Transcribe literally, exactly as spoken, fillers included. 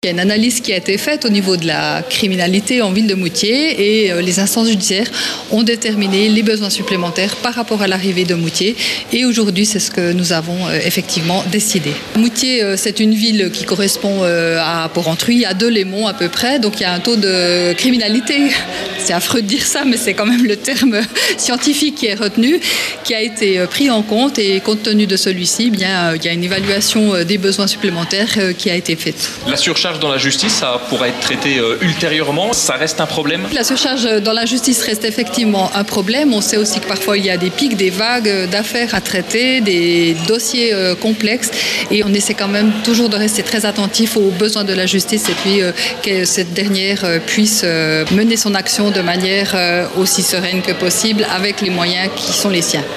Il y a une analyse qui a été faite au niveau de la criminalité en ville de Moutier et les instances judiciaires ont déterminé les besoins supplémentaires par rapport à l'arrivée de Moutier et aujourd'hui c'est ce que nous avons effectivement décidé. Moutier c'est une ville qui correspond à Porrentruy, à Delémont à peu près, donc il y a un taux de criminalité, c'est affreux de dire ça mais c'est quand même le terme scientifique qui est retenu, qui a été pris en compte et compte tenu de celui-ci, bien, il y a une évaluation des besoins supplémentaires qui a été faite. La surcharge dans la justice, ça pourra être traité euh, ultérieurement, ça reste un problème? La surcharge dans la justice reste effectivement un problème. On sait aussi que parfois il y a des pics, des vagues d'affaires à traiter, des dossiers euh, complexes et on essaie quand même toujours de rester très attentif aux besoins de la justice et puis euh, que cette dernière euh, puisse euh, mener son action de manière euh, aussi sereine que possible avec les moyens qui sont les siens.